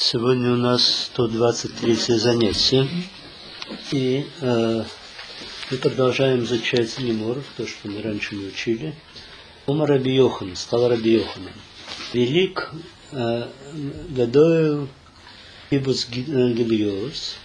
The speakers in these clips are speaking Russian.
Сегодня у нас 123-е занятие, и мы продолжаем изучать Гемору, то, что мы раньше не учили. Омар Раби Йохан, сказал Раби Йоханан: велик Гадоэл Кибуц Гильёс,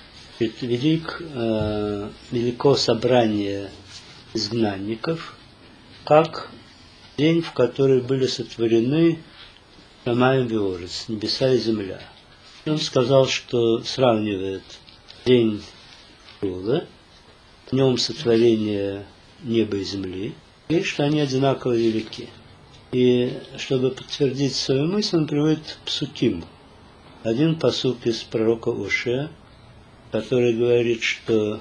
велико собрание изгнанников, как день, в который были сотворены Шамаим веорец, небеса и земля. Он сказал, что сравнивает день Шувы, днем сотворения неба и земли, и что они одинаково велики. И чтобы подтвердить свою мысль, он приводит псуким. Один пасук из пророка Ошея, который говорит, что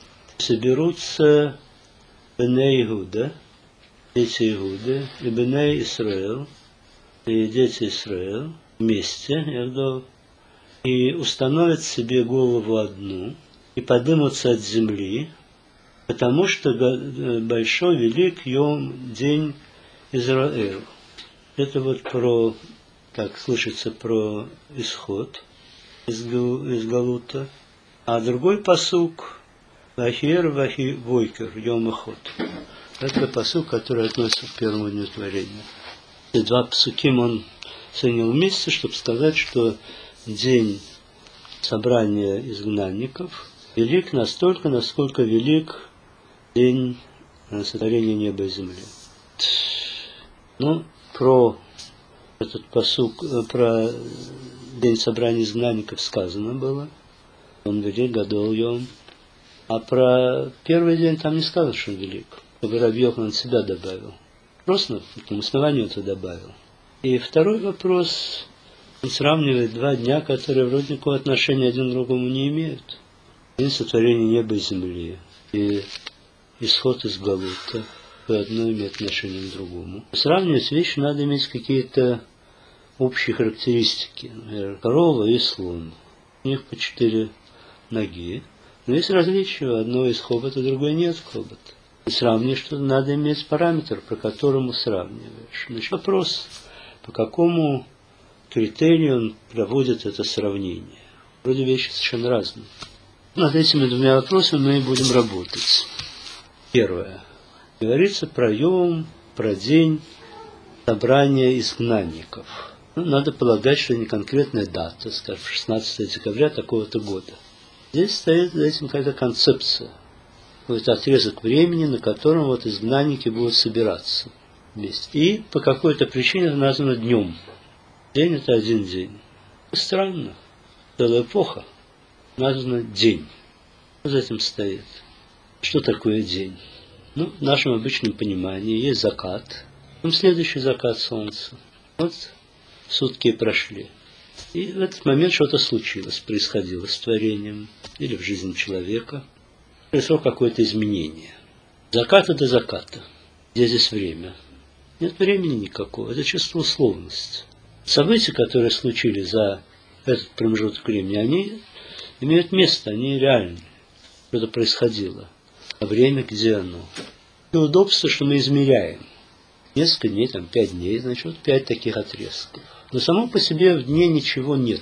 соберутся Беней Иуда, дети Иуды, и Беней Исраэл, и дети Исраэл вместе, и установят себе голову одну, и поднимутся от земли, потому что большой, велик день Израэль. Это вот про, как слышится, про исход из Галута. А другой пасук Вахир Вахи Войкер, Йом Эхот. Это пасук, который относится к первому дню творения. И два пасуким он соединил вместе, чтобы сказать, что день собрания изгнанников велик настолько, насколько велик день сотворения неба и земли. Ну, про этот пасук, про день собрания изгнанников сказано было. Он велик, гадол йом. А про первый день там не сказано, что он велик. Чтобы Раби Йоханан себя добавил. Просто на этом основании это добавил. И второй вопрос. Он сравнивает два дня, которые вроде никакого отношения один к другому не имеют. День сотворения неба и земли. И исход из Галута. И одно имеет отношение к другому. Сравнивать вещи надо иметь какие-то общие характеристики. Например, корова и слон. У них по 4 ноги. Но есть различия. У одного есть хобот, а другой нет хобота. И сравнивать что-то надо иметь параметр, по которому сравниваешь. Значит, вопрос, по какому критерию он проводит это сравнение. Вроде вещи совершенно разные. Над этими двумя вопросами мы будем работать. Первое. Говорится про йом, про день собрания изгнанников. Надо полагать, что не конкретная дата, скажем, 16 декабря такого-то года. Здесь стоит за этим какая-то концепция. Какой-то отрезок времени, на котором вот изгнанники будут собираться вместе. И по какой-то причине это названо днем. День – это один день. Странно. Целая эпоха названа день. Что за этим стоит? Что такое день? Ну, в нашем обычном понимании есть закат. Потом следующий закат солнца. Вот сутки прошли. И в этот момент что-то случилось, происходило с творением или в жизни человека. Произошло какое-то изменение. Заката до заката. Где здесь время? Нет времени никакого. Это чисто условность. События, которые случились за этот промежуток времени, они имеют место, они реальны. Что-то происходило. А время где оно? И удобство, что мы измеряем. Несколько дней, 5 дней, значит, вот 5 таких отрезков. Но само по себе в дне ничего нет.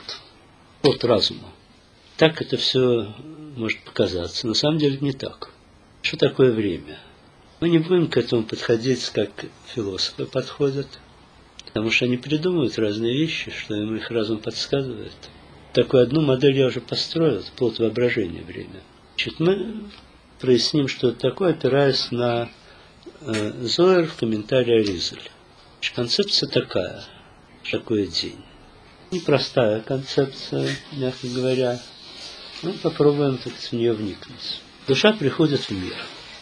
От разума. Так это все может показаться. На самом деле не так. Что такое время? Мы не будем к этому подходить, как философы подходят, потому что они придумывают разные вещи, что им их разум подсказывает. Такую одну модель я уже построил, это плод воображения время. Значит, мы проясним, что это такое, опираясь на Зоэр в комментарии Аризаль. Концепция такая, что такое день. Непростая концепция, мягко говоря. Мы попробуем в нее вникнуть. Душа приходит в мир.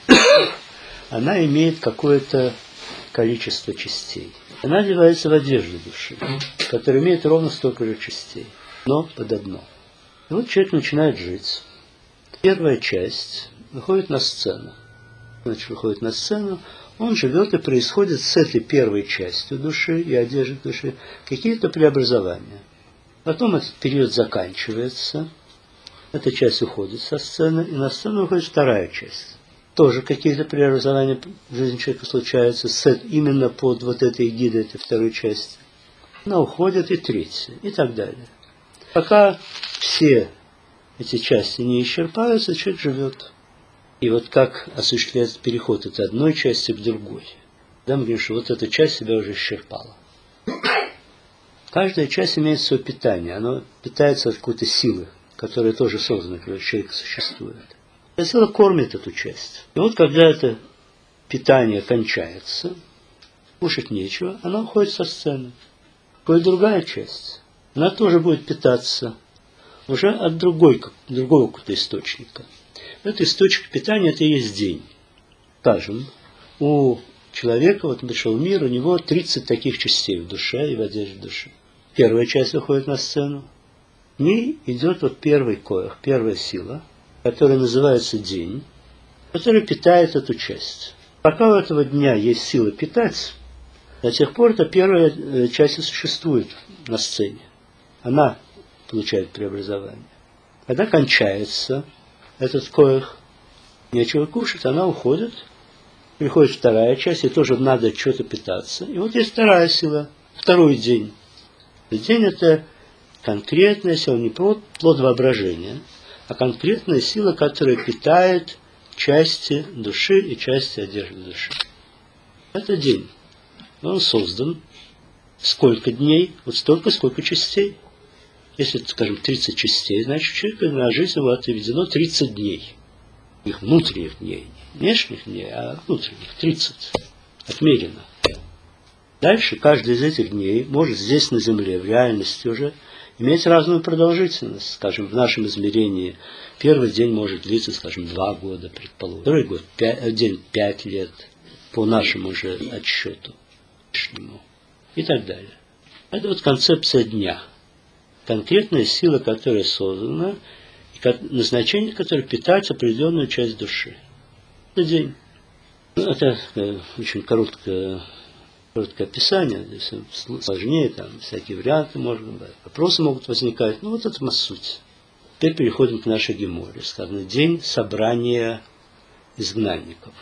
Она имеет какое-то количество частей. Она одевается в одежду души, которая имеет ровно столько же частей, но под одно. И вот человек начинает жить. Первая часть выходит на сцену. Значит, выходит на сцену, он живет, и происходит с этой первой частью души и одежды души какие-то преобразования. Потом этот период заканчивается, эта часть уходит со сцены, и на сцену выходит вторая часть. Тоже какие-то преобразования в жизни человека случаются именно под вот этой эгидой, этой второй части. Она уходит, и третья, и так далее. Пока все эти части не исчерпаются, человек живет. И вот как осуществляется переход от одной части к другой. Да, мы говорим, что вот эта часть себя уже исчерпала. Каждая часть имеет свое питание. Она питается от какой-то силы, которая тоже создана, когда человек существует. Эта сила кормит эту часть. И вот когда это питание кончается, кушать нечего, она уходит со сцены. Какая другая часть. Она тоже будет питаться уже от другого какого-то источника. Этот источник питания – это и есть день. Скажем, у человека, вот он пришел в мир, у него 30 таких частей в душе и в одежде души. Первая часть выходит на сцену. В ней идет вот первый коэх, первая сила, которая называется день, которая питает эту часть. Пока у этого дня есть сила питать, до тех пор эта первая часть и существует на сцене. Она получает преобразование. Когда кончается этот коэх, нечего кушать, она уходит, приходит вторая часть, и тоже надо что-то питаться. И вот есть вторая сила, второй день. День – это конкретная сила, не плод воображения, а конкретная сила, которая питает части души и части одежды души. Это день. Он создан. Сколько дней? Вот столько, сколько частей. Если, скажем, 30 частей, значит, у человека на жизнь его отведено 30 дней. Их внутренних дней. Не внешних дней, а внутренних. 30. Отмерено. Дальше каждый из этих дней может здесь на Земле, в реальности уже, иметь разную продолжительность. Скажем, в нашем измерении первый день может длиться, скажем, 2 года, предположим. Второй день 5 лет, по нашему же отсчету. И так далее. Это вот концепция дня. Конкретная сила, которая создана, и назначение, которое питает определенную часть души. Это день. Это очень короткое описание, здесь сложнее, там всякие варианты, может быть, вопросы могут возникать. Ну, вот это суть. Теперь переходим к нашей геморе. Сказано, день собрания изгнанников.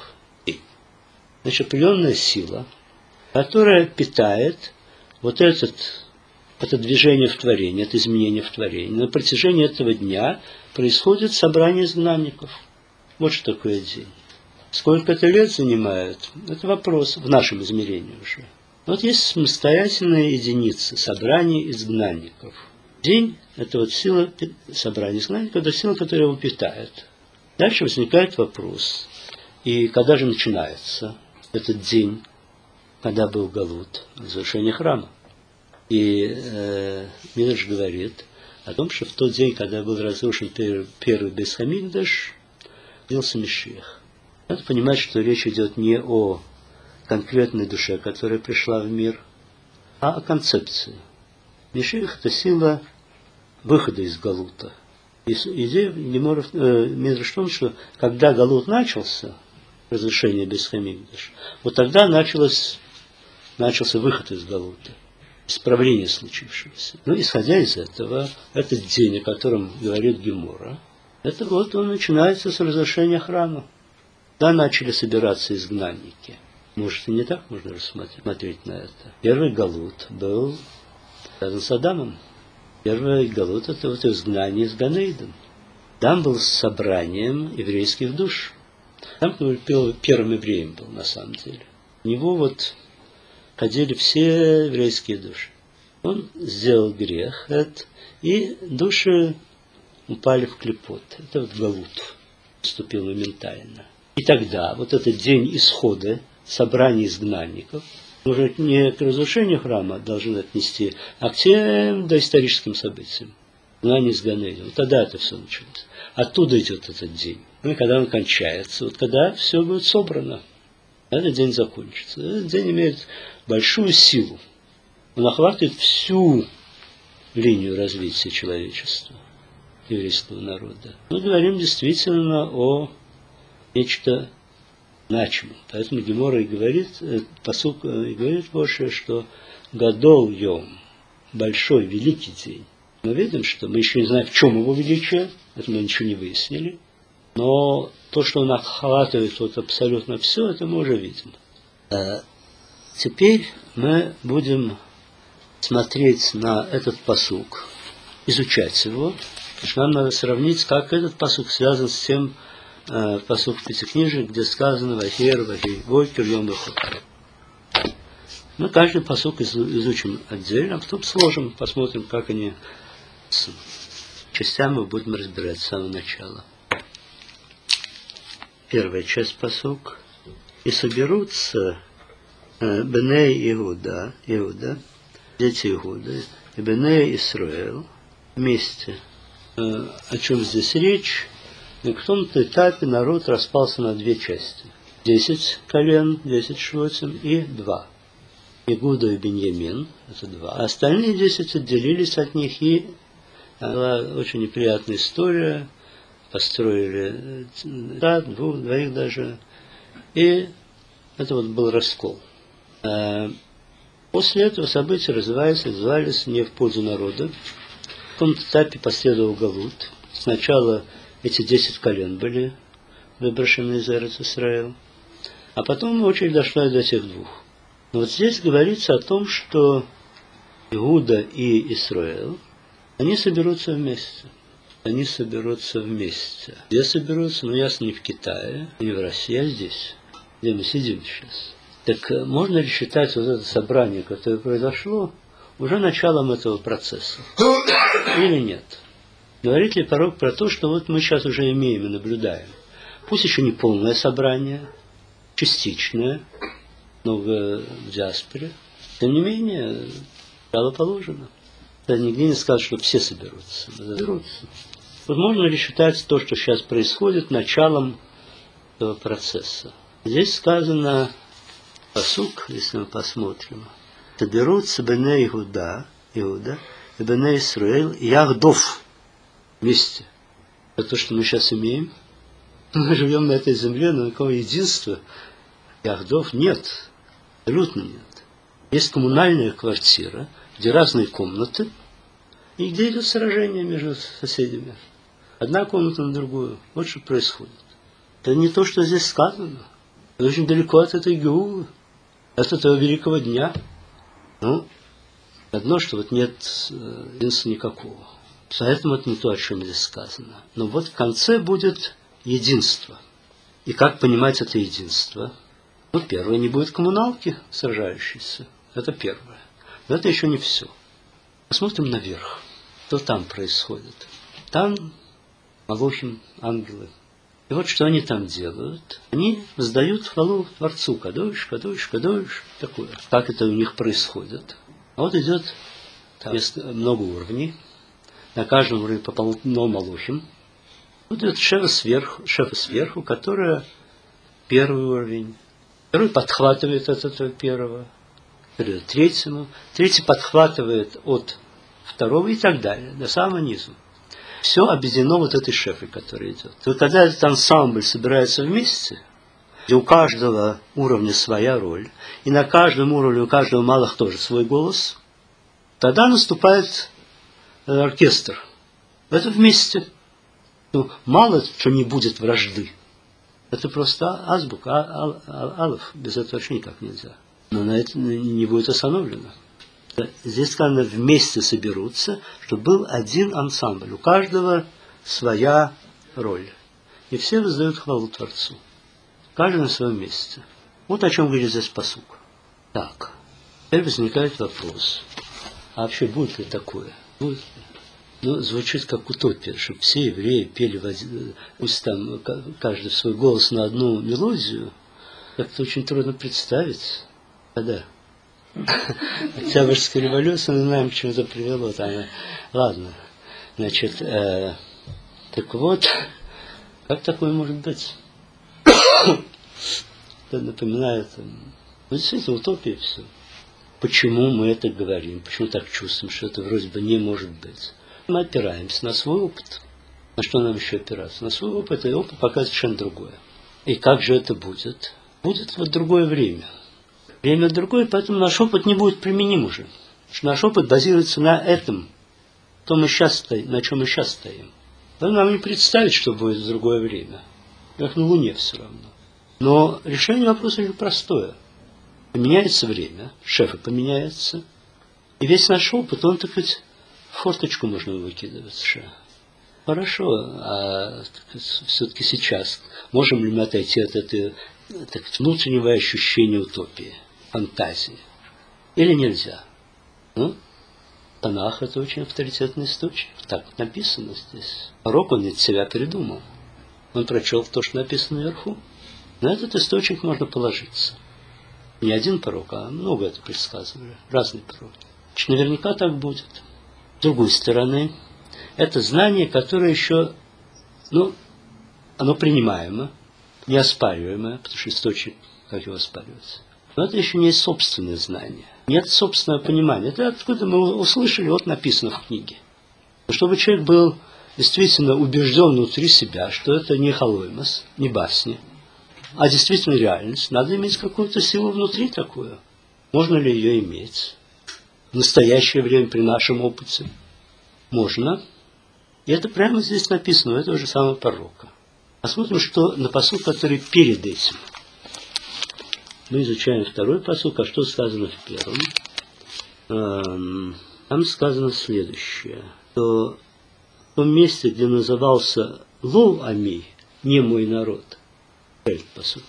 Значит, определенная сила, которая питает вот это движение в творении, это изменение в творении. На протяжении этого дня происходит собрание изгнанников. Вот что такое день. Сколько это лет занимает, это вопрос в нашем измерении уже. Вот есть самостоятельные единицы, собрание изгнанников. День – это вот сила собрания изгнанников, это сила, которая его питает. Дальше возникает вопрос, и когда же начинается этот день, когда был галут, разрушение храма. И Мидраш говорит о том, что в тот день, когда был разрушен первый Бейт Хамикдаш, родился Машиах. Надо понимать, что речь идет не о конкретной душе, которая пришла в мир, а о концепции. Машиах – это сила выхода из галута. И идея Мидраш в том, что когда галут начался, разрушение Бейт Хамикдаш, вот тогда начался выход из галута, исправление случившегося. Но исходя из этого, этот день, о котором говорит Гемора, это вот он начинается с разрушения храма. Да, начали собираться изгнанники. Может, и не так можно рассмотреть на это. Первый галут был связан с Адамом. Первый галут – это вот изгнание из Ганейден. Там был собранием еврейских душ. Там первым евреем был, на самом деле. У него вот ходили все еврейские души. Он сделал грех, и души упали в клепот. Это вот галут. Вступил моментально. И тогда вот этот день исхода, собрания изгнанников, уже не к разрушению храма должен отнести, а к тем доисторическим событиям. Изгнание из Ганейдена. Вот тогда это все началось. Оттуда идет этот день. Ну и когда он кончается, вот когда все будет собрано, этот день закончится. Этот день имеет большую силу. Он охватывает всю линию развития человечества, еврейского народа. Мы говорим действительно о нечто значимом. Поэтому Гемора и говорит, пасук и говорит больше, что Гадол Йом, большой, великий день. Мы видим, что мы еще не знаем, в чем его величие, это мы ничего не выяснили, но то, что он охватывает вот абсолютно все, это мы уже видим. Теперь мы будем смотреть на этот пасук изучать его. Потому что нам надо сравнить, как этот пасук связан с тем пасук в Пятикнижии, где сказано «Вахер, Вахигой, Кирьем Бехот». Мы каждый пасук изучим отдельно, а потом сложим, посмотрим, как они с частями будем разбирать с самого начала. Первая часть пасук. «И соберутся Беней Иуда, дети Иуды, и Беней Исраэл вместе». О чем здесь речь? На каком-то этапе народ распался на две части. 10 колен, 10 швотим и 2. Игуда и Беньямин, это 2. А остальные 10 отделились от них, и была очень неприятная история. Построили двоих даже. И это вот был раскол. После этого события развивались не в пользу народа. В каком-то этапе последовал галут. Сначала эти 10 колен были выброшены из Эрец-Исраэл, а потом очередь дошла до этих двух. Но вот здесь говорится о том, что Иуда и Исраэл, они соберутся вместе. Они соберутся вместе. Где соберутся? Ну, ясно, не в Китае, не в России, а здесь, где мы сидим сейчас. Так можно ли считать вот это собрание, которое произошло, уже началом этого процесса? Или нет? Говорит ли пророк про то, что вот мы сейчас уже имеем и наблюдаем? Пусть еще не полное собрание, частичное, много в диаспоре. Тем не менее, начало положено. Да, нигде не сказано, что все соберутся. Вот можно ли считать то, что сейчас происходит, началом этого процесса? Здесь сказано, пасук, если мы посмотрим, соберутся Беней Иуда и Беней Исраэл Яхдов вместе. Это то, что мы сейчас имеем. Мы живем на этой земле, но никакого единства Яхдов нет. Абсолютно нет. Есть коммунальная квартира, где разные комнаты, и где идет сражение между соседями. Одна комната на другую. Вот что происходит. Это не то, что здесь сказано. Это очень далеко от этой геулы, от этого великого дня. Ну, одно, что вот нет единства никакого. Поэтому это не то, о чем здесь сказано. Но вот в конце будет единство. И как понимать это единство? Ну, первое, не будет коммуналки сражающейся. Это первое. Но это еще не все. Посмотрим наверх. Что там происходит? Там Малохим, ангелы. И вот что они там делают. Они воздают хвалу Творцу. Кадош, Кадош, Кадош. Такое. Как это у них происходит? А вот идет там есть много уровней. На каждом уровне по полотну Малохим. Вот идет шефа сверху, которая первый уровень. Второй подхватывает от этого первого. Перейдет третьему. Третий подхватывает от второго и так далее. До самого низу. Все объединено вот этой шефой, которая идет. И вот когда этот ансамбль собирается вместе, где у каждого уровня своя роль, и на каждом уровне у каждого малых тоже свой голос, тогда наступает оркестр. Это вместе. Ну, мало что не будет вражды. Это просто азбука, алф. Без этого вообще никак нельзя. Но на это не будет остановлено. Здесь сказано, вместе соберутся, чтобы был один ансамбль. У каждого своя роль. И все воздают хвалу Творцу. Каждый на своем месте. Вот о чем говорит здесь пасук. Так, теперь возникает вопрос. А вообще будет ли такое? Будет ли? Ну, звучит как утопия, чтобы все евреи пели, пусть там каждый в свой голос на одну мелодию. Как-то очень трудно представить. Да. Октябрьская революция, мы знаем, к чему это привело. Там, ладно. Значит, так вот, как такое может быть? Это напоминает, ну, действительно, утопия все. Почему мы это говорим? Почему так чувствуем, что это вроде бы не может быть? Мы опираемся на свой опыт. На что нам еще опираться? На свой опыт, и опыт показывает совершенно другое. И как же это будет? Будет вот другое время. Время другое, поэтому наш опыт не будет применим уже. Потому что наш опыт базируется на этом, на чем мы сейчас стоим. Поэтому нам не представить, что будет в другое время. Как на Луне все равно. Но решение вопроса очень простое. Поменяется время, шефы поменяются. И весь наш опыт, он, так сказать, форточку можно выкидывать. Хорошо, а все-таки сейчас можем ли мы отойти от этого внутреннего ощущения утопии, фантазии? Или нельзя? Танах – это очень авторитетный источник. Так написано здесь. Пророк, он из себя придумал. Он прочел то, что написано наверху. На этот источник можно положиться. Не один пророк, а много это предсказывали. Разные пророки. Значит, наверняка так будет. С другой стороны, это знание, которое еще, оно принимаемо, неоспариваемое, потому что источник, как его оспаривается. Но это еще не есть собственное знание. Нет собственного понимания. Это откуда мы услышали, вот написано в книге. Чтобы человек был действительно убежден внутри себя, что это не халоймос, не басни, а действительно реальность, надо иметь какую-то силу внутри такую. Можно ли ее иметь? В настоящее время при нашем опыте? Можно. И это прямо здесь написано, у этого же самого пророка. Посмотрим, что на пасук, который перед этим. Мы изучаем второй пасук, а что сказано в первом? Там сказано следующее, что в том месте, где назывался Лов Ами, не мой народ, пасук,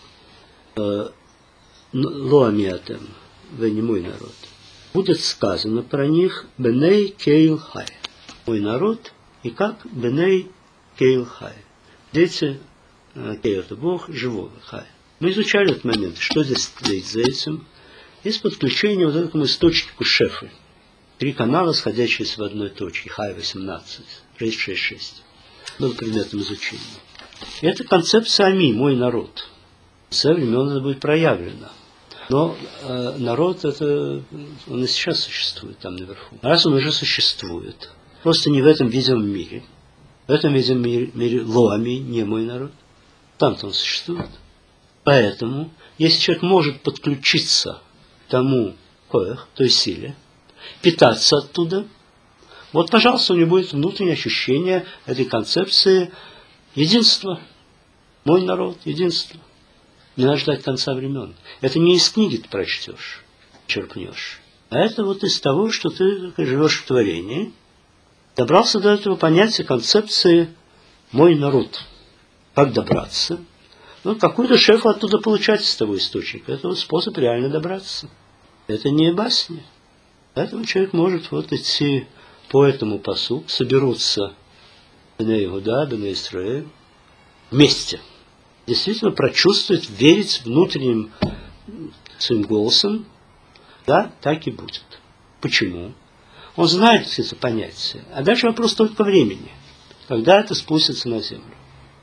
Ло Ами Атем, вы не мой народ, будет сказано про них Беней Кейл Хай, мой народ, и как Беней Кейл Хай, дети Кейл это Бог живого Хай. Мы изучали этот момент, что здесь стоит за этим. Есть подключение вот этому источнику Шефы. 3 канала, сходящиеся в одной точке. Хай-18, 666. Был предметом изучения. И это концепция Ами, мой народ. Со времен это будет проявлено. Но народ, это, он и сейчас существует там наверху. Раз он уже существует, просто не в этом видимом мире. В этом видимом мире Лоами, не мой народ. Там-то он существует. Поэтому, если человек может подключиться к тому коэх, той силе, питаться оттуда, вот, пожалуйста, у него будет внутреннее ощущение этой концепции единства. Мой народ, единство. Не надо ждать конца времен. Это не из книги ты прочтешь, черпнешь. А это вот из того, что ты живешь в творении, добрался до этого понятия концепции «мой народ». Как добраться? Какую-то шефу оттуда получать из того источника. Это вот способ реально добраться. Это не басня. Поэтому человек может вот идти по этому пасуку, соберутся Бней Иуда, Бней Исраэль вместе. Действительно прочувствовать, верить внутренним своим голосом, да, так и будет. Почему? Он знает это понятие. А дальше вопрос только времени, когда это спустится на землю.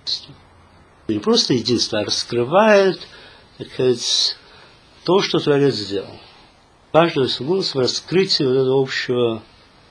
Не просто единство, а раскрывает, так сказать, то, что Творец сделал. Каждый голос в раскрытии вот этого общего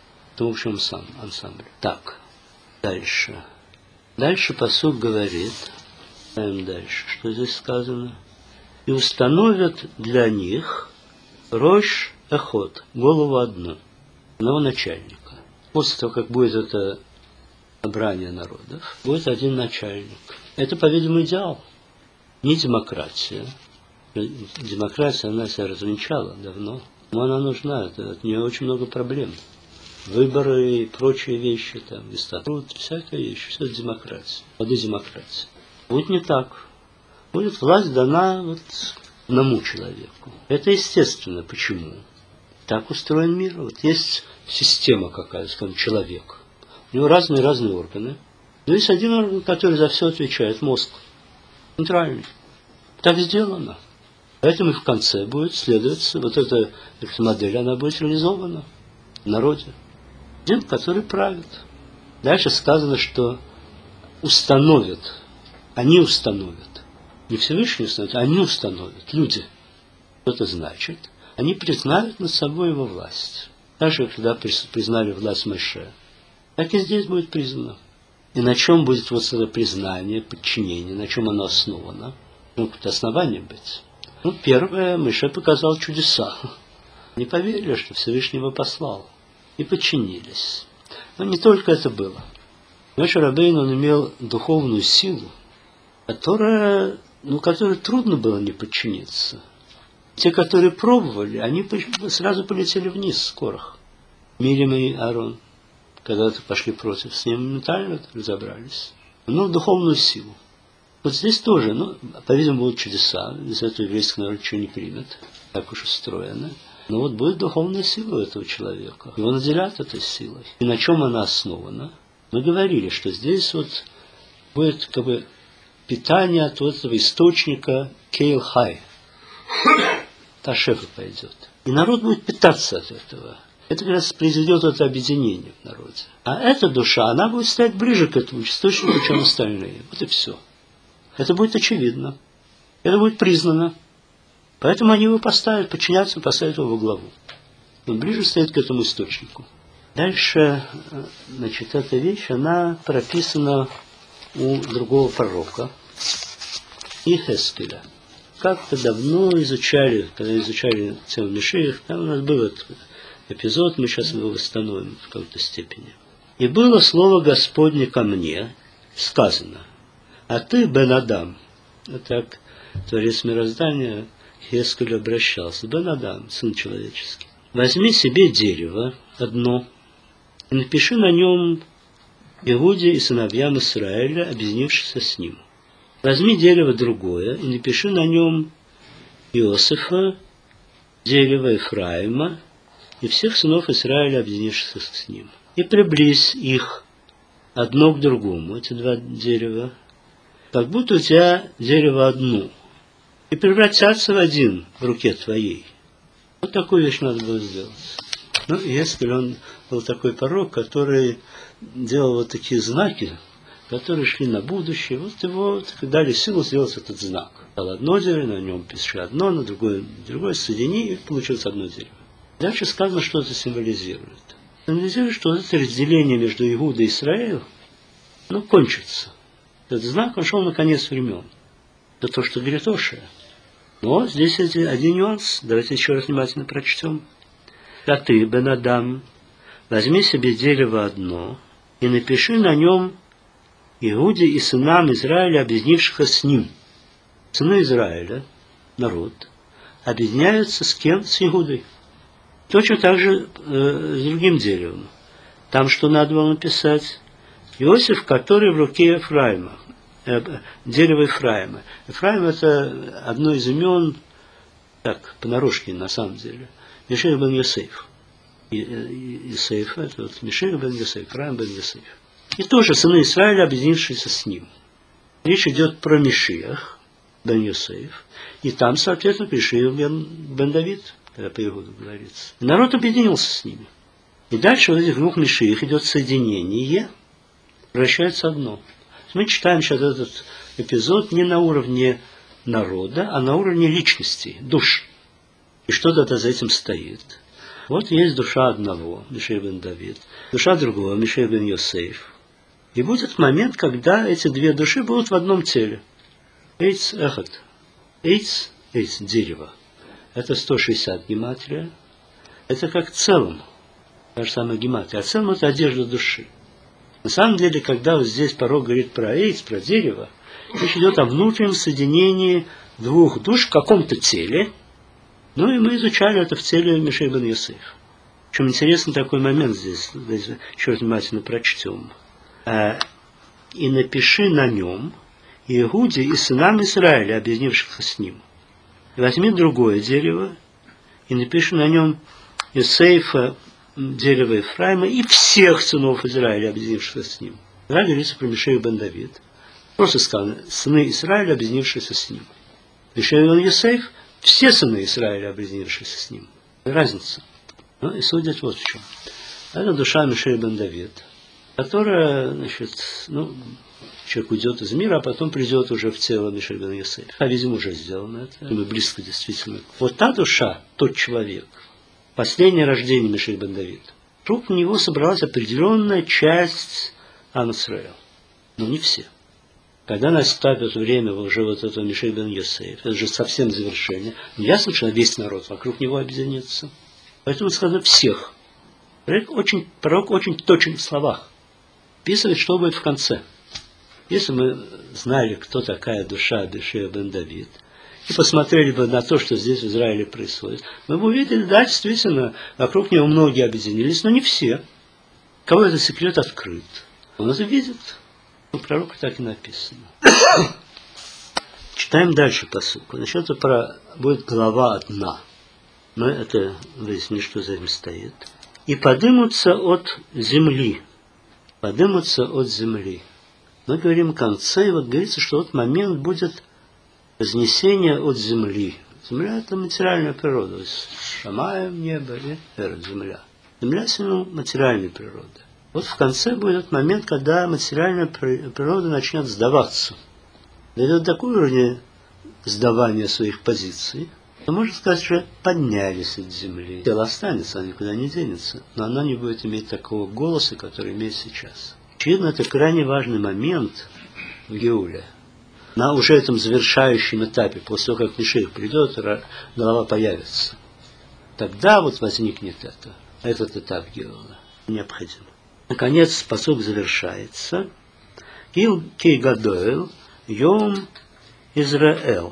ансамбля. Так, дальше. Дальше пасук говорит, дальше, что здесь сказано. И установят для них рош эхот, голову одну, одного начальника. После того, как будет это собрание народов, будет один начальник. Это, по-видимому, идеал. Не демократия. Демократия, она себя развенчала давно. Но она нужна. От нее очень много проблем. Выборы и прочие вещи, там, статут, всякая вещь. Все это демократия. Воды демократии. Будет не так. Будет власть дана вот одному человеку. Это естественно. Почему? Так устроен мир. Вот есть система какая-то, скажем, человек. У него разные органы. Но есть один орган, который за все отвечает, мозг. Центральный. Так сделано. Поэтому и в конце будет следоваться, вот эта модель, она будет реализована в народе. Один, который правит. Дальше сказано, что установят, они установят. Не Всевышний установит, они установят, люди. Что это значит? Они признают над собой его власть. Так же, когда признали власть Моше, так и здесь будет признано. И на чем будет вот это признание, подчинение, на чем оно основано? Какое-то основание быть. Первое, Моше показал чудеса. Не поверили, что Всевышний его послал. И подчинились. Но не только это было. Моше Рабейну, он имел духовную силу, которой трудно было не подчиниться. Те, которые пробовали, они сразу полетели вниз с Корах. Мирим и Аарон. когда-то пошли против, с ним моментально разобрались. Но духовную силу. Вот здесь тоже, по-видимому, будут чудеса. Из этого еврейский народ ничего не примет. Так уж устроено. Но вот будет духовная сила у этого человека. Его наделят этой силой. И на чем она основана? Мы говорили, что здесь вот будет как бы питание от вот этого источника Кейл-Хай. Та шефа пойдет. И народ будет питаться от этого. Это как раз произведет это объединение в народе. А эта душа, она будет стоять ближе к этому источнику, чем остальные. Вот и все. Это будет очевидно. Это будет признано. Поэтому они его поставят, подчиняться, поставят его во главу. Он ближе стоит к этому источнику. Дальше, значит, эта вещь, она прописана у другого пророка, Ихескеля. Как-то давно изучали, когда изучали тему Машиах, там у нас был этот эпизод, мы сейчас его восстановим в какой-то степени. «И было слово Господне ко мне, сказано, а ты, Бен Адам», вот так Творец мироздания к Ихескелю обращался, Бен Адам, сын человеческий, «возьми себе дерево одно и напиши на нем Иуде и сыновьям Израиля, объединившихся с ним. Возьми дерево другое и напиши на нем Иосифа, дерево Ефраима и всех сынов Израиля, объединившихся с ним. И приблизь их одно к другому, эти два дерева, как будто у тебя дерево одно, и превратятся в один в руке твоей». Вот такую вещь надо было сделать. Если он был такой пророк, который делал вот такие знаки, которые шли на будущее, вот его дали силу сделать этот знак. Дал одно дерево, на нем пиши одно, на другое соедини, и получилось одно дерево. Дальше сказано, что это символизирует. Символизирует, что это разделение между Иудой и Израилем, кончится. Этот знак, он шел на конец времен. Это то, что говорит Ошия. Но здесь один нюанс. Давайте еще раз внимательно прочтем. «А ты, Бен Адам, возьми себе дерево одно и напиши на нем Иуде и сынам Израиля, объединившихся с ним». Сыны Израиля, народ, объединяются с кем? С Иудой. Точно так же с другим деревом. Там что надо было написать? Иосиф, который в руке Ефраима. Дерево Ефраима. Ефраим — это одно из имен, так, понарошке на самом деле. Мишех бен Йосеф. Йосеф — это вот Мишех бен Йосеф, Ефраим бен Йосеф. И тоже сыны Израиля, объединившиеся с ним. Речь идет про Мишиах бен Йосеф. И там, соответственно, Мишиах бен Давид, когда по Иуду говорится. И народ объединился с ними. И дальше вот этих двух Мишиах идет соединение, превращается одно. Мы читаем сейчас этот эпизод не на уровне народа, а на уровне личностей, душ. И что-то за этим стоит. Вот есть душа одного, Мишех бен Давид, душа другого, Мишех бен Йосеф. И будет момент, когда эти две души будут в одном теле. Эйц эхот. Эйц, дерево. Это 160 гематрия. Это как целым. Та же самая гематрия. А целым это одежда души. На самом деле, когда вот здесь пророк говорит про эйц, про дерево, речь идет о внутреннем соединении двух душ в каком-то теле. И мы изучали это в теле Мишех бен Йосеф. Причем интересный такой момент здесь еще раз внимательно прочтем. «И напиши на нем Иуде и сынам Израиля, объединившихся с ним. И возьми другое дерево, и напиши на нем Йосефа, дерево Ефраима, и всех сынов Израиля, объединившихся с ним». Тогда говорится про Мишех бен Давид. Просто сказано, сыны Израиля, объединившиеся с ним. Мишех бен Йосеф, все сыны Израиля, объединившиеся с ним. Разница. И судят вот в чем. Это душа Мишех бен Давид, которая, человек уйдет из мира, а потом придет уже в тело Мишех бен Йосеф. Видимо, уже сделано это. Мы близко действительно. Вот та душа, тот человек, последнее рождение Мишех бен Давид, вокруг него собралась определенная часть Ам Исраэль. Но не все. Когда наступит время уже вот этого Мишех бен Йосеф, это же совсем завершение, ясно, что весь народ вокруг него объединится. Поэтому сказано всех. Пророк очень точен в словах. Описывает, что будет в конце. Если мы знали, кто такая душа Мишеха бен Давид, и посмотрели бы на то, что здесь в Израиле происходит, мы бы увидели, да, действительно, вокруг него многие объединились, но не все. кого этот секрет открыт, он это видит. У пророка так и написано. Читаем дальше пасук. Значит, это будет глава одна. Мы это выяснили, что за этим стоит. И подымутся от земли. Подымутся от земли. Мы говорим в конце, и вот говорится, что вот момент будет вознесения от земли. Земля – это материальная природа. Шамаем небо и земля. Земля сильно материальной природы. Вот в конце будет момент, когда материальная природа начнет сдаваться. Дойдет до такого уровня сдавания своих позиций, то можно сказать, что поднялись от земли. Тело останется, оно никуда не денется, но оно не будет иметь такого голоса, который имеет сейчас. Очевидно, это крайне важный момент в Геуле. На уже этом завершающем этапе, после того, как Машиах придет, голова появится. Тогда вот возникнет этот этап Геула. Необходим. Наконец, пасук завершается. Кей гадоэл йом Израэл.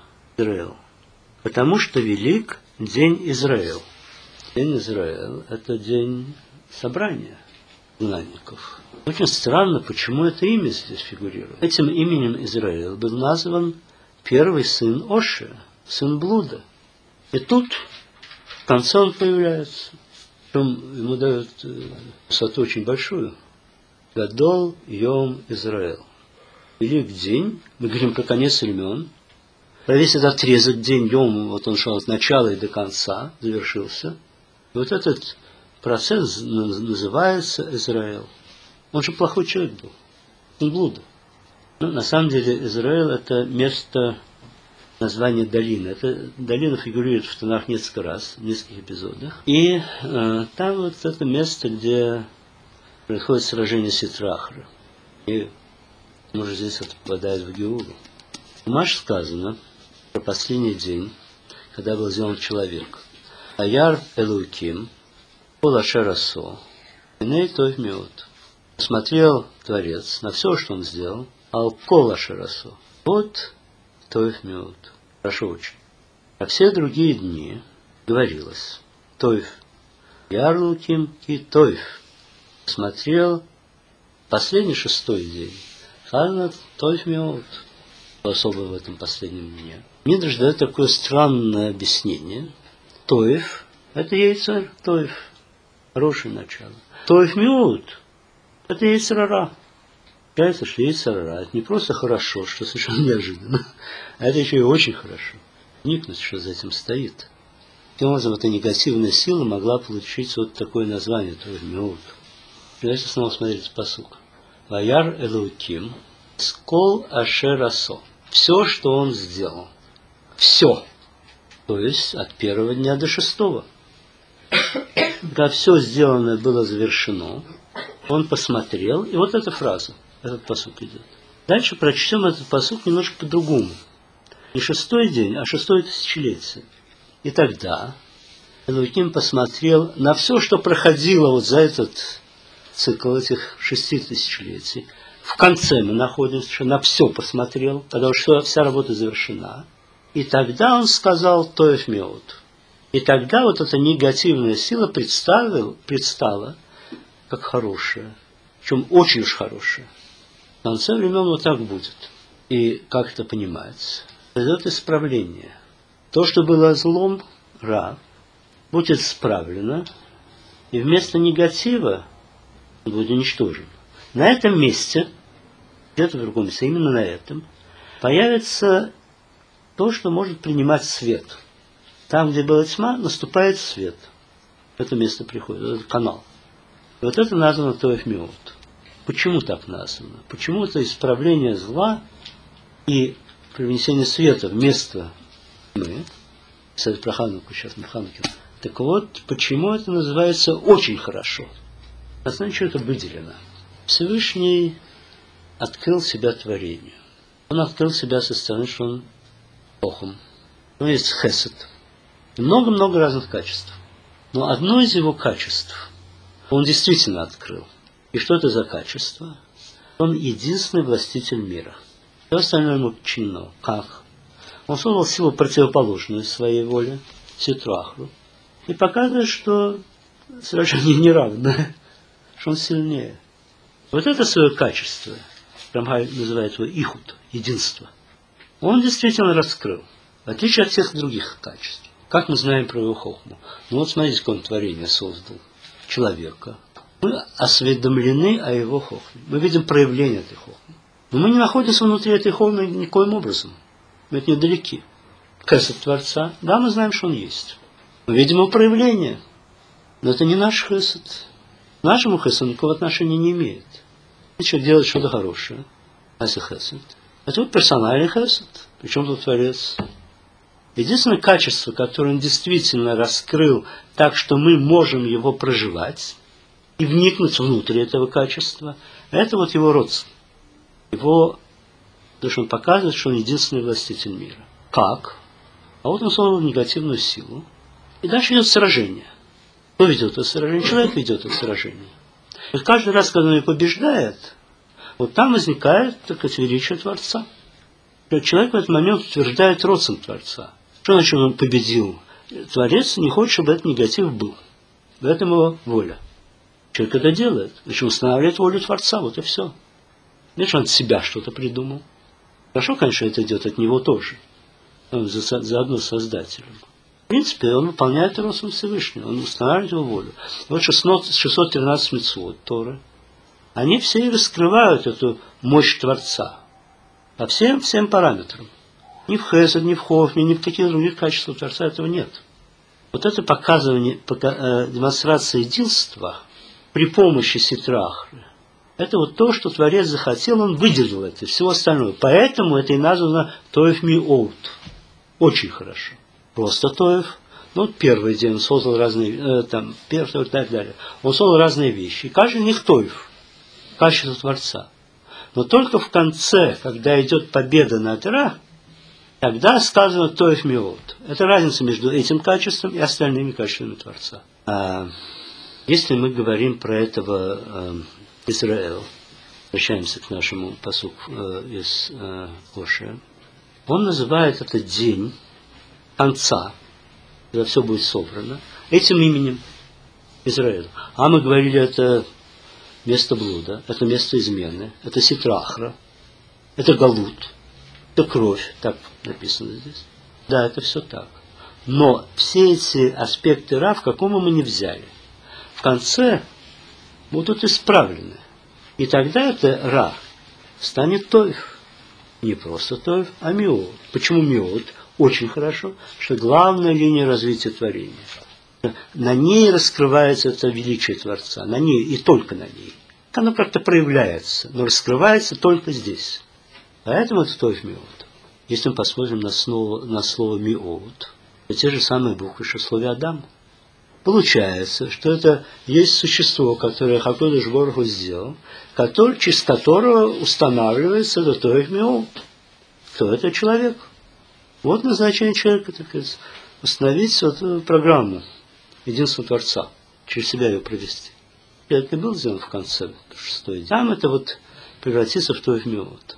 Потому что велик день Израэл. День Израэл – это день собрания изгнанников. Очень странно, почему это имя здесь фигурирует. Этим именем Израил был назван первый сын Оши, сын блуда. И тут в конце он появляется. Причем ему дают высоту очень большую. Гадол Йом Израил. Велик день, мы говорим про конец времен. Про весь этот отрезок день Йом, вот он шел от начала и до конца, завершился. И вот этот процесс называется Израил. Он же плохой человек был. Он блуда. Ну, на самом деле, Израиль – это место, название долины. Эта долина фигурирует в Танах несколько раз, в нескольких эпизодах. И там вот это место, где происходит сражение Ситрахра. И, может, здесь это попадает в Геулу. В Маш сказано про последний день, когда был сделан человек. Аяр Элуким, Пол Ашер Асо, Иней Тойв Меот. Смотрел Творец на все, что он сделал, Ал-Кол Ашер Асо. Вот Тойв Меот. Хорошо очень. А все другие дни говорилось Тойв. Яр Элуким и Тойв. Смотрел последний шестой день. Сказано Тойв Меот. Особо в этом последнем дне. Мидраш дает такое странное объяснение. Тоев – это яйцер, тоев – хорошее начало. Тоев меут – это яйцерара. Кажется, что яйцерара – это не просто хорошо, что совершенно неожиданно, а это еще и очень хорошо. Вникнуть, что за этим стоит. Таким образом, эта негативная сила могла получить вот такое название – тоев меут. Давайте снова смотреть пасук. Ваяр элуким скол ашер асо. Все, что он сделал. Все. То есть от первого дня до шестого. Когда все сделанное было завершено, он посмотрел, и вот эта фраза, этот пасук идет. Дальше прочтем этот пасук немножко по-другому. Не шестой день, а шестое тысячелетие. И тогда Элоким посмотрел на все, что проходило вот за этот цикл этих 6 тысячелетий. В конце мы находимся, что на все посмотрел, потому что вся работа завершена. И тогда он сказал Тоев Меот. И тогда вот эта негативная сила предстала как хорошая. Причем очень уж хорошая. В конце времен вот так будет. И как это понимается? Идет исправление. То, что было злом, ра, будет исправлено. И вместо негатива будет уничтожен. На этом месте, где-то в другом месте, именно на этом, появится то, что может принимать свет. Там, где была тьма, наступает свет. Это место приходит, этот канал. И вот это названо Тоев Меот. Почему так названо? Почему это исправление зла и привнесение света вместо тьмы? Кстати, про Хануку, сейчас на Хануке. Так вот, почему это называется очень хорошо? На самом деле, что это выделено. Всевышний открыл себя творению. Он открыл себя со стороны, что он Богом. У него есть хесед. И много-много разных качеств. Но одно из его качеств он действительно открыл. И что это за качество? Он единственный властитель мира. Все остальное ему подчинено. Как? Он создал силу противоположную своей воле, Ситрахру, и показывает, что совершенно неравное. что он сильнее. Вот это свое качество, Рамхаль называет его ихут, единство, он действительно раскрыл, в отличие от всех других качеств. Как мы знаем про его хохму? Ну вот смотрите, какое он творение создал. Человека. Мы осведомлены о его хохме. Мы видим проявление этой хохмы. Но мы не находимся внутри этой хохмы никоим образом. Мы от нее далеки. Хесед Творца, да, мы знаем, что он есть. Мы видим его проявление. Но это не наш хесед. К нашему хеседу никакого отношения не имеет. Если человек делает что-то хорошее, это хесед. Это вот персональный хесед. Причем тут Творец. Единственное качество, которое он действительно раскрыл так, что мы можем его проживать и вникнуть внутрь этого качества, это вот его родство. Его, то, что он показывает, что он единственный властитель мира. Как? А вот он создал негативную силу. И дальше идет сражение. Кто ведет это сражение? Человек ведет это сражение. И каждый раз, когда он его побеждает, вот там возникает, так сказать, величие Творца. Человек в этот момент утверждает родствен Творца. Что значит он победил? Творец не хочет, чтобы этот негатив был. В этом его воля. Человек это делает. Значит, он устанавливает волю Творца, вот и все. Значит, он от себя что-то придумал. Хорошо, конечно, это идет от него тоже. Он заодно с Создателем. В принципе, он выполняет родствен Всевышнего. Он устанавливает его волю. Вот 613 мицвот Торы. Они все раскрывают эту мощь Творца. По всем параметрам. Ни в хесед, ни в хохме, ни в каких других качествах Творца этого нет. Вот это показывание, демонстрация единства при помощи ситрахры, это вот то, что Творец захотел, он выделил это, всего остального. Поэтому это и названо Тоев Миоут. Очень хорошо. Просто Тоев. Ну, первый день он создал разные, первый, и так далее. Он создал разные вещи. И каждый из них Тоев. Качество Творца. Но только в конце, когда идет победа над Ра, тогда сказано Тоев Миот. Это разница между этим качеством и остальными качествами Творца. Если мы говорим про этого Израиля, возвращаемся к нашему пасуку из Ошия, он называет этот день конца, когда все будет собрано, этим именем Израиля. А мы говорили, это место блуда, это место измены, это ситрахра, это галут, это кровь, так написано здесь. Да, это все так. Но все эти аспекты Ра, в каком мы не взяли, в конце будут исправлены. И тогда это Ра станет Тоев. Не просто Тоев, а Миот. Почему Миот? Очень хорошо, что главная линия развития творения. На ней раскрывается это величие Творца. На ней и только на ней. Оно как-то проявляется, но раскрывается только здесь. Поэтому это Тоев Миот. Если мы посмотрим на слово Миот, это те же самые буквы, что в слове Адам. Получается, что это есть существо, которое Хакодыш Борух Ху сделал, через которого устанавливается это Тоев Миот. Кто это? Человек. Вот назначение человека, так сказать, установить вот эту программу единства Творца, через себя ее провести. И это и был сделан в конце, 6-й день. Там это вот превратится в Тоев Миот.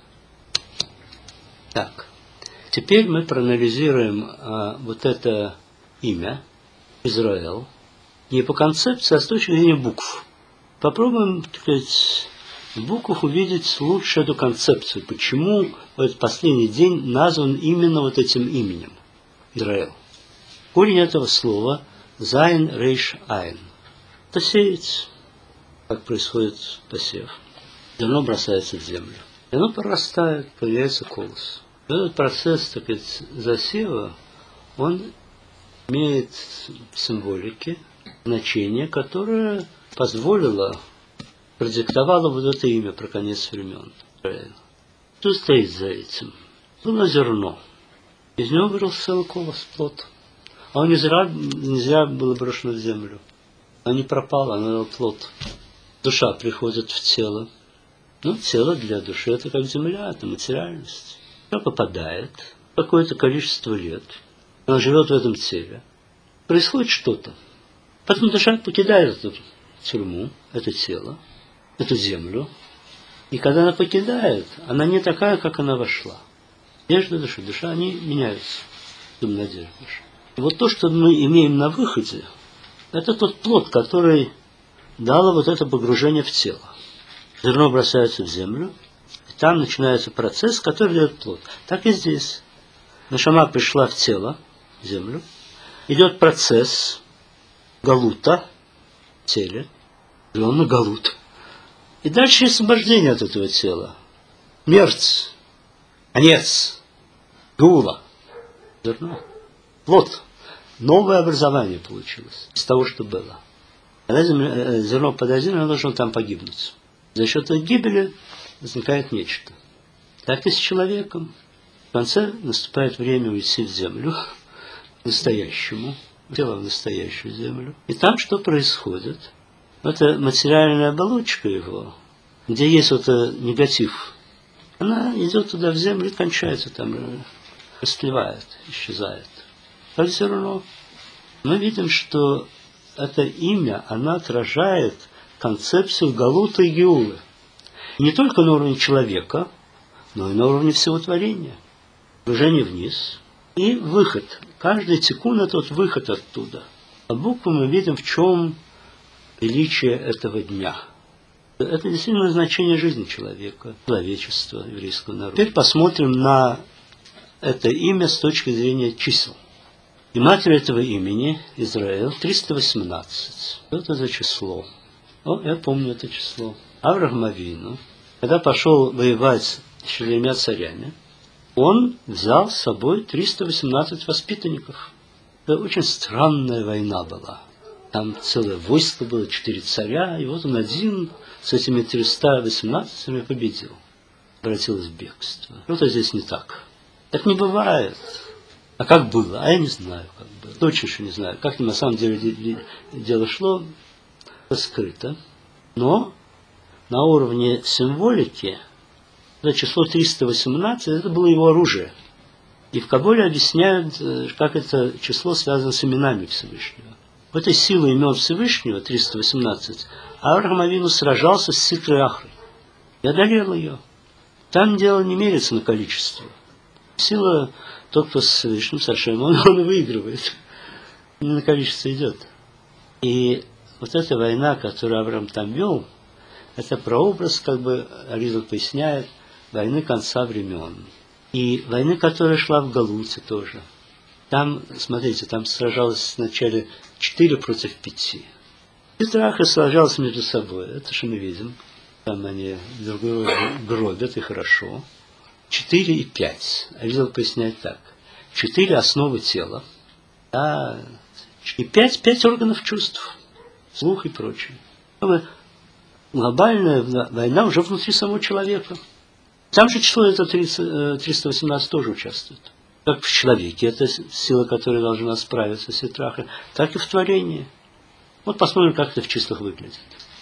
Так, теперь мы проанализируем вот это имя, Израиль, не по концепции, а с точки зрения букв. Попробуем, так сказать, в буквах увидеть лучше эту концепцию. Почему этот последний день назван именно вот этим именем Израиль. Корень этого слова Зайн Рейш Айн. Это сеять, как происходит посев. Зерно бросается в землю. И оно прорастает, появляется колос. Этот процесс, так сказать, засева, он имеет символики, значение, которое позволило, продиктовало вот это имя про конец времен. Что стоит за этим? Было зерно. Из него вырос целый колос, плод. А он не зря было брошено в землю. Оно не пропало, оно дало плод. Душа приходит в тело. Ну, тело для души это как земля, это материальность. Она попадает какое-то количество лет. Она живет в этом теле. Происходит что-то. Потом душа покидает эту тюрьму, это тело, эту землю. И когда она покидает, она не такая, как она вошла. Надежда души, душа, они меняются. Надежда души. И вот то, что мы имеем на выходе, это тот плод, который дало вот это погружение в тело. Зерно бросается в землю, и там начинается процесс, который дает плод. Так и здесь. Нешама пришла в тело, в землю, идет процесс галута в теле, он галут. И дальше освобождение от этого тела. Мерц, конец, гула, зерно, плод. Новое образование получилось из того, что было. Когда зерно подойдет, оно должно там погибнуть. За счет этой гибели возникает нечто. Так и с человеком. В конце наступает время уйти в землю, настоящему, тело в настоящую землю. И там что происходит? Это материальная оболочка его, где есть вот негатив. Она идет туда в землю и кончается там, растлевает, исчезает. Как зерно. Мы видим, что это имя, оно отражает концепцию галута и геулы. Не только на уровне человека, но и на уровне всего творения. Движение вниз и выход. Каждый тикун – это вот выход оттуда. А букву мы видим, в чем величие этого дня. Это действительно значение жизни человека, человечества, еврейского народа. Теперь посмотрим на это имя с точки зрения чисел. И матерь этого имени, Израиль, 318. Что это за число? О, я помню это число. Авраам Авину, когда пошел воевать с 4 царями, он взял с собой 318 воспитанников. Это очень странная война была. Там целое войско было, 4 царя, и вот он один с этими 318 победил. Обратилось в бегство. Что-то здесь не так. Так не бывает. А как было? А я не знаю, как было. Точно еще не знаю. Как на самом деле дело шло, скрыто. Но на уровне символики это число 318, это было его оружие. И в Каболе объясняют, как это число связано с именами Всевышнего. В этой силе имен Всевышнего, 318, Авраам Авину сражался с Ситрой Ахрой и одолел ее. Там дело не меряется на количество. Сила, тот, кто с Всевышним, с Ашем, он выигрывает. Не на количество идет. И вот эта война, которую Авраам там вел, это прообраз, как бы Аризал поясняет, войны конца времен. И войны, которая шла в Галуте тоже. Там, смотрите, там сражалось сначала 4 против 5. И Трахи сражался между собой. Это что мы видим. Там они друг друга гробят, и хорошо. 4 и 5. Аризал поясняет так. 4 основы тела. А и 5 органов чувств. Слух и прочее. Глобальная война уже внутри самого человека. Там же число это 318 тоже участвует. Как в человеке, это сила, которая должна справиться с Ситрахой, так и в творении. Вот посмотрим, как это в числах выглядит.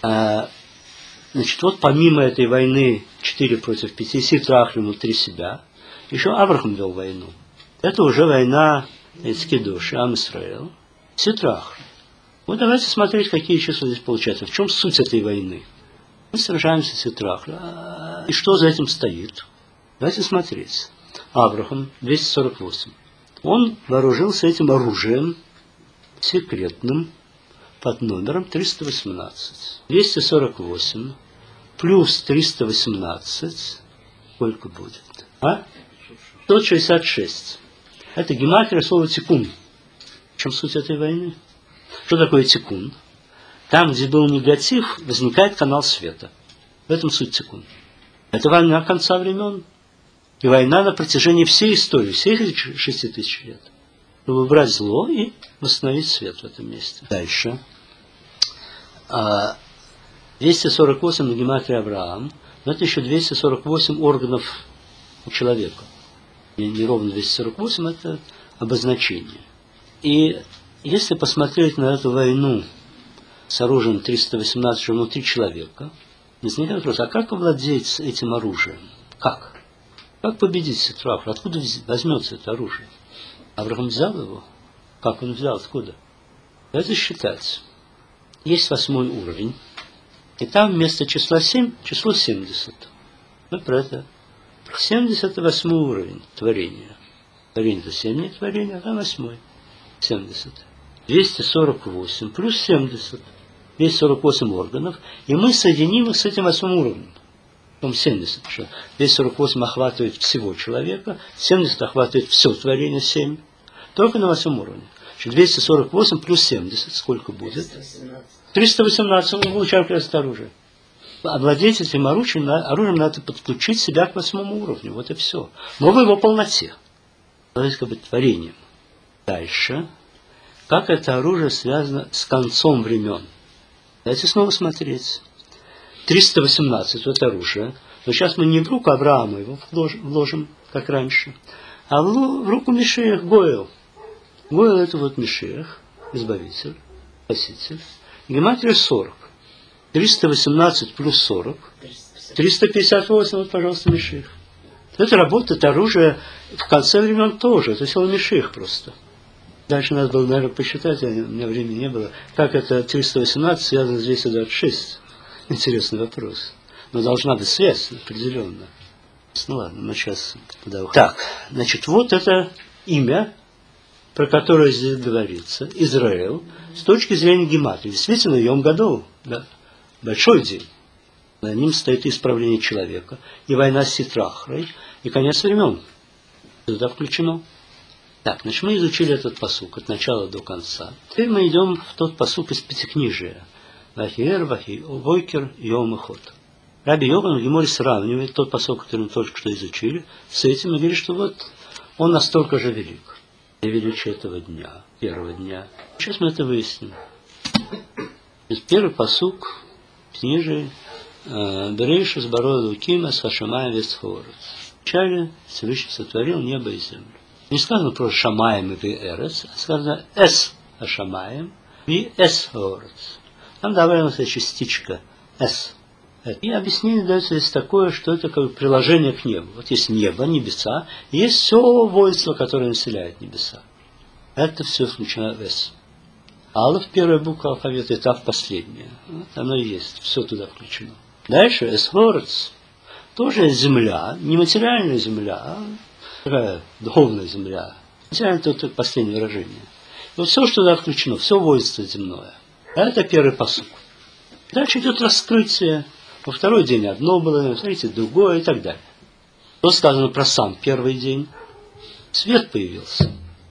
Значит, вот помимо этой войны 4 против 5, Ситрах внутри себя, еще Авраам вел войну. Это уже война Эцкидош, Ам Исраэл, Ситрах. Вот давайте смотреть, какие числа здесь получаются. В чем суть этой войны? Мы сражаемся с Ситрах. И что за этим стоит? Давайте смотреть. Авраам, 248. Он вооружился этим оружием секретным под номером 318. 248 плюс 318 сколько будет? 166. Это гематрия слова тикун. В чем суть этой войны? Что такое тикун? Там, где был негатив, возникает канал света. В этом суть тикун. Это война конца времен. И война на протяжении всей истории, всех этих 6000 лет. Чтобы убрать зло и восстановить свет в этом месте. Дальше. 248 на гематрии Авраам. Но это еще 248 органов у человека. Не ровно 248, это обозначение. И если посмотреть на эту войну с оружием 318 внутри человека, возникает вопрос, а как овладеть этим оружием? Как? Как победить Ситраху? Откуда возьмется это оружие? Авраам взял его? Как он взял? Откуда? Давайте считать. Есть 8-й уровень. И там вместо числа 7, число 70. Мы про это. 70 это 8-й уровень творения. Творение это 7 не творение, а 8-й. 70. 248 плюс 70. весь 48 органов, и мы соединим их с этим 8 уровнем. Потом 70, потому что весь 48 охватывает всего человека, 70 охватывает все творение, 7, только на 8 уровне. 248 плюс 70, сколько будет? 318, мы получаем как раз это оружие. Овладеть этим оружием надо подключить себя к 8 уровню, вот и все. Но в его полноте. То есть, как бы, творением. Дальше. Как это оружие связано с концом времен? Давайте снова смотреть. 318, вот оружие. Но сейчас мы не в руку Авраама его вложим, как раньше, а в руку Мешиах Гоэл. Гоэл это вот Мешиах, избавитель, спаситель. Гематрия 40. 318 плюс 40. 358, вот, пожалуйста, Мешиах. Это работает оружие в конце времен тоже. То есть он Мешиах просто. Дальше надо было, наверное, посчитать, у меня времени не было, как это 318 связано с 226. Интересный вопрос. Но должна быть связь определенно. Ну ладно, мы сейчас туда уходим. Так, значит, вот это имя, про которое здесь говорится, Израиль, с точки зрения гематрии. Действительно, Йом Гадол, да, большой день. На ним стоит исправление человека, и война с Ситрахрой, и конец времен. Туда включено. Так, значит, мы изучили этот пасук от начала до конца. Теперь мы идем в тот пасук из Пятикнижия. Вахиэр, Войкер, Йом и Хот. Раби Йохан в Геморе сравнивает тот пасук, который мы только что изучили, с этим и говорит, что вот он настолько же велик. И величие этого дня, первого дня. Сейчас мы это выясним. Первый пасук в книже Берейша с Барой Лукима с Хашамая Вестхорец. Вначале Всевышний сотворил небо и землю. Не сказано просто Шамаем и Виэрец, а сказано Эс Ашамаем и Эс Хорец. Там добавилась частичка Эс. И объяснение дается здесь такое, что это как бы приложение к небу. Вот есть небо, небеса, и есть все воинство, которое населяет небеса. Это все включено в Эс. Алеф, первая буква алфавита, Тав последняя. Вот оно и есть, все туда включено. Дальше Эс Хорец, тоже земля, не материальная земля, а такая духовная земля. Материальное это последнее выражение. И вот все, что туда включено, все воинство земное. Это первый пасук. Дальше идет раскрытие. Во второй день одно было, на третий другое и так далее. Что сказано про сам первый день? Свет появился.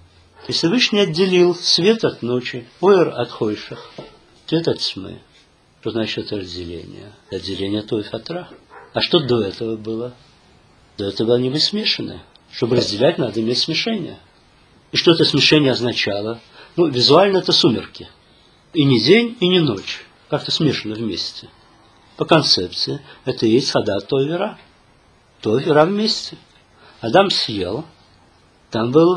И Всевышний отделил свет от ночи, ойр от хойших, свет от тьмы. Что значит это разделение? Отделение Тоев от Ра. А что до этого было? До этого они были смешаны. Чтобы разделять, надо иметь смешение. И что это смешение означало? Ну, визуально это сумерки. И не день, и не ночь. Как-то смешано вместе. По концепции, это и есть хада Тойвера. Тойвера вместе. Адам съел. Там был в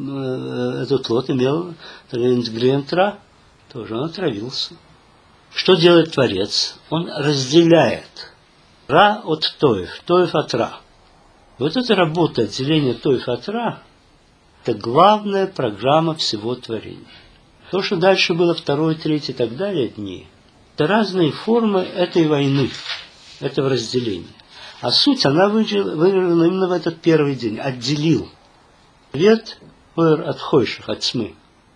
этом, этот плод имел ингредиент Ра. Тоже он отравился. Что делает Творец? Он разделяет Ра от Тоев, Тоев от Ра. Вот эта работа отделения Тоев от Ра, это главная программа всего творения. То, что дальше было второй, третий и так далее дни, это разные формы этой войны, этого разделения. А суть, она выражена именно в этот первый день. Отделил свет от хойших, от тьмы.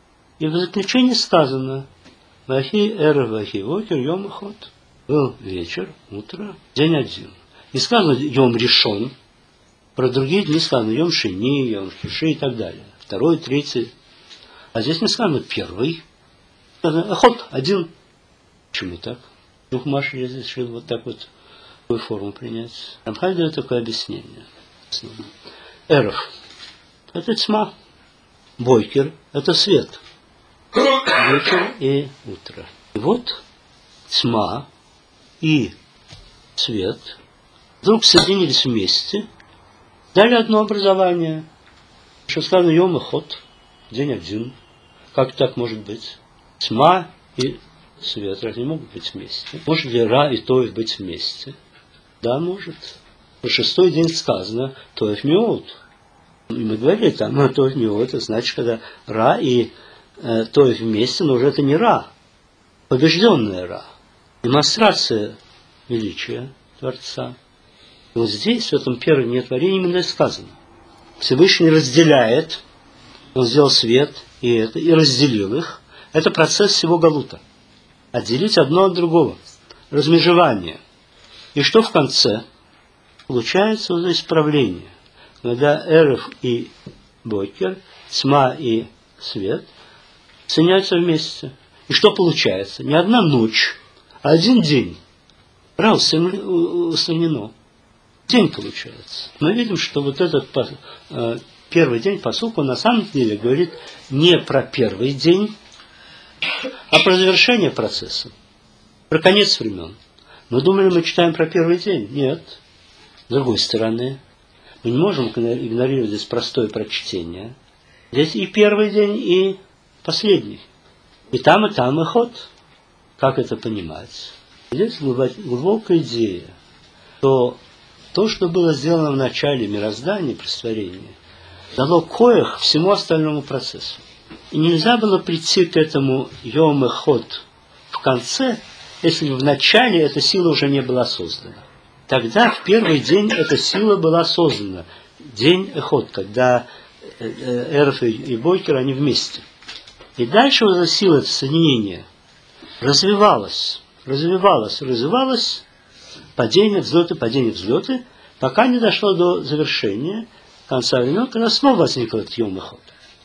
И в заключении сказано «Вахи эр вахи вокер йом хот». Был вечер, утро, день один. Не сказано «Йом решен». Про другие дни сказано «Йом шини», «Йом шиши» и так далее. Второй, третий. А здесь не сказано «первый». Сказано «Хот», один. Почему так? Дух Маши решил вот так вот такую форму принять. Рамхаль дает такое объяснение. Эров – это тьма. Бойкер – это свет. Вечер и утро. И вот тьма и свет вдруг соединились вместе, дали одно образование. Что сказано Йом и Хот, день один. Как так может быть? Тьма и свет разве не могут быть вместе? Может ли Ра и Тоев быть вместе? Да, может. В шестой день сказано Тоев Миот. И мы говорили там, Тоев Миот, это значит, когда Ра и Тоев вместе, но уже это не Ра. Побежденная Ра. Демонстрация величия Творца. И вот здесь, в этом первом дне творения, именно сказано. Всевышний разделяет, он сделал свет и это, и разделил их. Это процесс всего Галута. отделить одно от другого. Размежевание. И что в конце? Получается уже исправление. Когда эрев и бокер, тьма и свет соединяются вместе. И что получается? Не одна ночь, а один день. Право устранено. День получается. Мы видим, что вот этот первый день пасук, он на самом деле говорит не про первый день, а про завершение процесса, про конец времен. Мы думали, мы читаем про первый день. Нет. С другой стороны, мы не можем игнорировать здесь простое прочтение. Здесь и первый день, и последний. И там ход. Как это понимать? Здесь глубокая идея, что то, что было сделано в начале мироздания, престворения, дало коэх всему остальному процессу. И нельзя было прийти к этому йом эход в конце, если в начале эта сила уже не была создана. Тогда в первый день эта сила была создана. День эход, когда эрф и бокер, они вместе. И дальше вот эта сила, это соединение, развивалась, падение, взлеты, пока не дошло до завершения, конца времен, когда снова возник этот йом эход.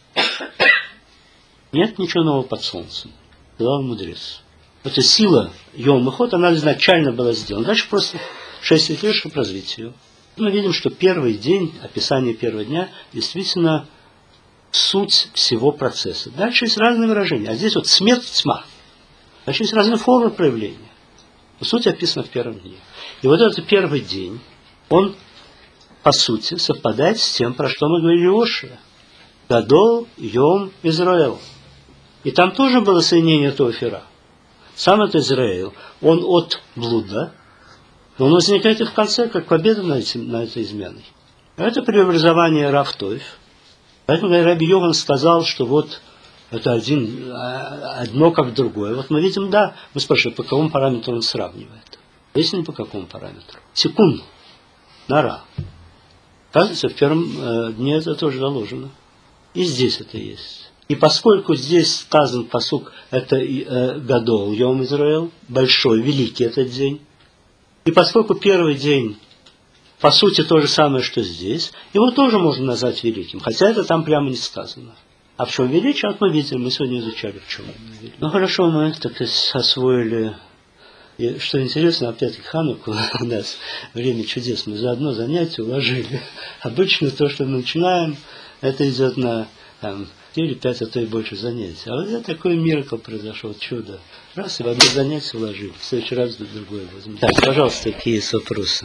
Нет ничего нового под солнцем, сказал мудрец. Эта сила йом эход, она изначально была сделана. Дальше просто 6 лет, чтобы развить ее. Мы видим, что первый день, описание первого дня, действительно суть всего процесса. Дальше есть разные выражения. А здесь вот смерть, тьма. Дальше есть разные формы проявления. Но суть описана в первом дне. И вот этот первый день, он, по сути, совпадает с тем, про что мы говорили Ошия. Гадол, Йом, Израил. И там тоже было соединение Тофера. Сам этот Израил, он от блуда, но он возникает и в конце, как победа над этой изменой. Это преобразование Раф-Тойф. Поэтому Раби Йохан сказал, что вот это одно как другое. Вот мы видим, да, мы спрашиваем, по какому параметру он сравнивает. Выяснили, по какому параметру. Секунд. Нара. Оказывается, в первом дне это тоже заложено. И здесь это есть. И поскольку здесь сказан пасук, это Гадол, Йом Израил, большой, великий этот день. И поскольку первый день, по сути, то же самое, что здесь, его тоже можно назвать великим, хотя это там прямо не сказано. А в чем величие, вот мы видим, мы сегодня изучали, в чем величие. Ну хорошо, мы так освоили. И что интересно, опять-таки Хануку у нас время чудес, мы за одно занятие уложили. Обычно то, что мы начинаем, это идет на 4 или 5, а то и больше занятий. А вот это такой миракл произошел, чудо. Раз, и в одно занятие уложили. В следующий раз другое возьмем. Так, пожалуйста, какие есть вопросы?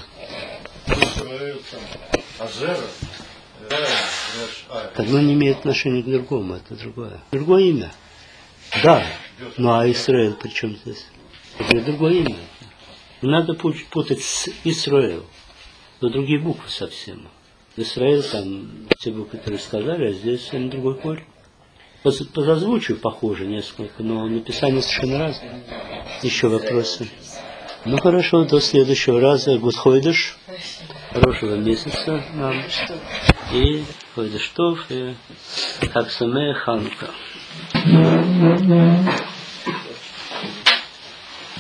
Одно не имеет отношения к другому, это другое. Другое имя. Да. Ну а Исраэль при чем здесь? Это другое имя. Не надо путать с Исраэль. Но другие буквы совсем. Исраэль, там, те буквы, которые сказали, а здесь другой корень. По созвучию похоже несколько, но написание совершенно разное. Еще вопросы? Ну хорошо, до следующего раза. Гуд Хойдеш. Хорошего месяца нам. И Хойдеш Тов, и Хаг Самеах Ханука.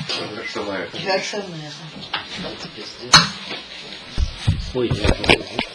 Ой, я